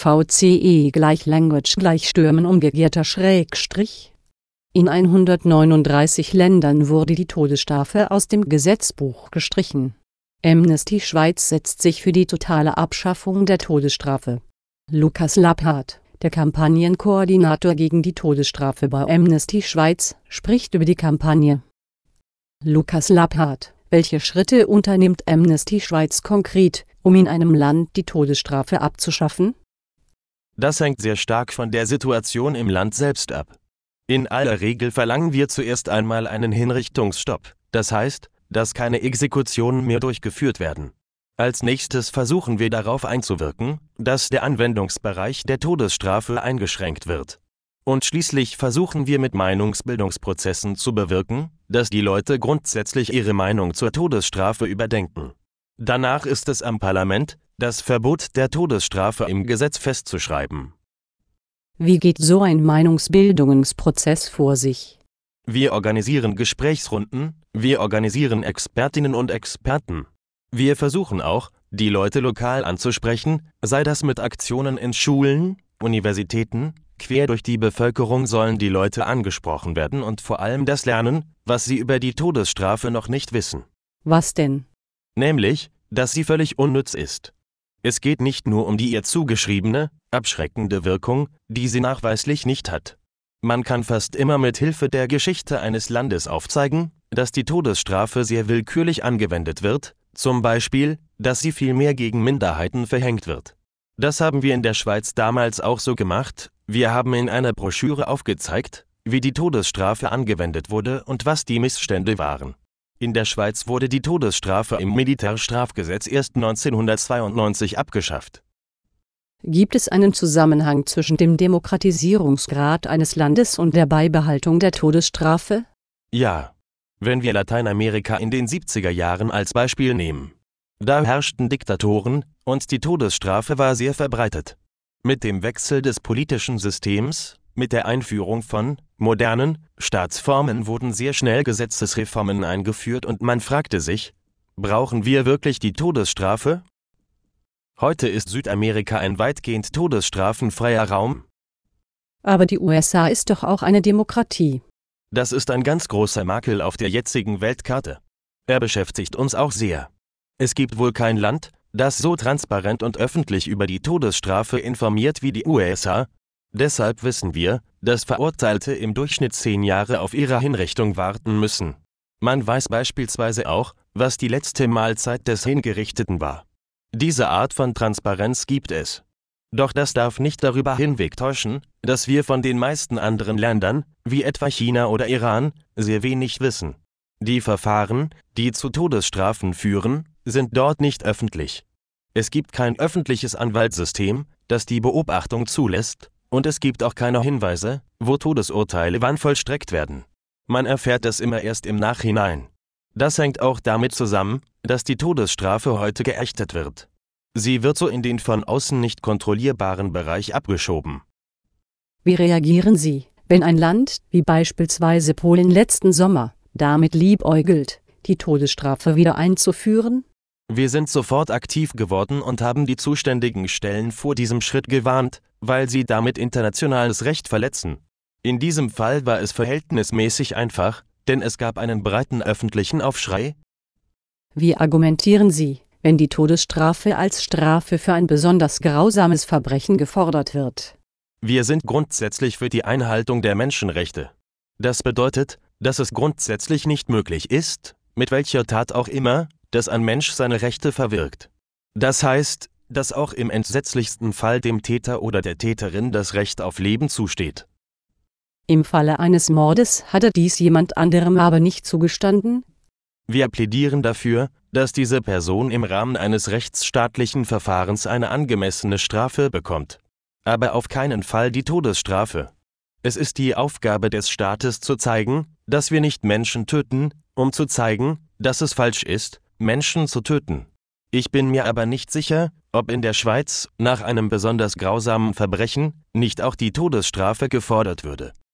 LVCE = Language = Stürmen umgekehrter Schrägstrich. In 139 Ländern wurde die Todesstrafe aus dem Gesetzbuch gestrichen. Amnesty Schweiz setzt sich für die totale Abschaffung der Todesstrafe. Lukas Lapphardt, der Kampagnenkoordinator gegen die Todesstrafe bei Amnesty Schweiz, spricht über die Kampagne. Lukas Lapphardt: Welche Schritte unternimmt Amnesty Schweiz konkret, um in einem Land die Todesstrafe abzuschaffen? Das hängt sehr stark von der Situation im Land selbst ab. In aller Regel verlangen wir zuerst einmal einen Hinrichtungsstopp, das heißt, dass keine Exekutionen mehr durchgeführt werden. Als nächstes versuchen wir darauf einzuwirken, dass der Anwendungsbereich der Todesstrafe eingeschränkt wird. Und schließlich versuchen wir mit Meinungsbildungsprozessen zu bewirken, dass die Leute grundsätzlich ihre Meinung zur Todesstrafe überdenken. Danach ist es am Parlament, das Verbot der Todesstrafe im Gesetz festzuschreiben. Wie geht so ein Meinungsbildungsprozess vor sich? Wir organisieren Gesprächsrunden, wir organisieren Expertinnen und Experten. Wir versuchen auch, die Leute lokal anzusprechen, sei das mit Aktionen in Schulen, Universitäten, quer durch die Bevölkerung sollen die Leute angesprochen werden und vor allem das lernen, was sie über die Todesstrafe noch nicht wissen. Was denn? Nämlich, dass sie völlig unnütz ist. Es geht nicht nur um die ihr zugeschriebene, abschreckende Wirkung, die sie nachweislich nicht hat. Man kann fast immer mit Hilfe der Geschichte eines Landes aufzeigen, dass die Todesstrafe sehr willkürlich angewendet wird, zum Beispiel, dass sie viel mehr gegen Minderheiten verhängt wird. Das haben wir in der Schweiz damals auch so gemacht. Wir haben in einer Broschüre aufgezeigt, wie die Todesstrafe angewendet wurde und was die Missstände waren. In der Schweiz wurde die Todesstrafe im Militärstrafgesetz erst 1992 abgeschafft. Gibt es einen Zusammenhang zwischen dem Demokratisierungsgrad eines Landes und der Beibehaltung der Todesstrafe? Ja. Wenn wir Lateinamerika in den 70er Jahren als Beispiel nehmen. Da herrschten Diktatoren und die Todesstrafe war sehr verbreitet. Mit dem Wechsel des politischen Systems, mit der Einführung von modernen Staatsformen wurden sehr schnell Gesetzesreformen eingeführt und man fragte sich, brauchen wir wirklich die Todesstrafe? Heute ist Südamerika ein weitgehend todesstrafenfreier Raum. Aber die USA ist doch auch eine Demokratie. Das ist ein ganz großer Makel auf der jetzigen Weltkarte. Er beschäftigt uns auch sehr. Es gibt wohl kein Land, das so transparent und öffentlich über die Todesstrafe informiert wie die USA. Deshalb wissen wir, dass Verurteilte im Durchschnitt 10 Jahre auf ihre Hinrichtung warten müssen. Man weiß beispielsweise auch, was die letzte Mahlzeit des Hingerichteten war. Diese Art von Transparenz gibt es. Doch das darf nicht darüber hinwegtäuschen, dass wir von den meisten anderen Ländern, wie etwa China oder Iran, sehr wenig wissen. Die Verfahren, die zu Todesstrafen führen, sind dort nicht öffentlich. Es gibt kein öffentliches Anwaltssystem, das die Beobachtung zulässt, und es gibt auch keine Hinweise, wo Todesurteile wann vollstreckt werden. Man erfährt es immer erst im Nachhinein. Das hängt auch damit zusammen, dass die Todesstrafe heute geächtet wird. Sie wird so in den von außen nicht kontrollierbaren Bereich abgeschoben. Wie reagieren Sie, wenn ein Land, wie beispielsweise Polen letzten Sommer, damit liebäugelt, die Todesstrafe wieder einzuführen? Wir sind sofort aktiv geworden und haben die zuständigen Stellen vor diesem Schritt gewarnt, weil sie damit internationales Recht verletzen. In diesem Fall war es verhältnismäßig einfach, denn es gab einen breiten öffentlichen Aufschrei. Wie argumentieren Sie, wenn die Todesstrafe als Strafe für ein besonders grausames Verbrechen gefordert wird? Wir sind grundsätzlich für die Einhaltung der Menschenrechte. Das bedeutet, dass es grundsätzlich nicht möglich ist, mit welcher Tat auch immer, dass ein Mensch seine Rechte verwirkt. Das heißt, dass auch im entsetzlichsten Fall dem Täter oder der Täterin das Recht auf Leben zusteht. Im Falle eines Mordes hatte dies jemand anderem aber nicht zugestanden? Wir plädieren dafür, dass diese Person im Rahmen eines rechtsstaatlichen Verfahrens eine angemessene Strafe bekommt. Aber auf keinen Fall die Todesstrafe. Es ist die Aufgabe des Staates zu zeigen, dass wir nicht Menschen töten, um zu zeigen, dass es falsch ist, Menschen zu töten. Ich bin mir aber nicht sicher, ob in der Schweiz nach einem besonders grausamen Verbrechen nicht auch die Todesstrafe gefordert würde.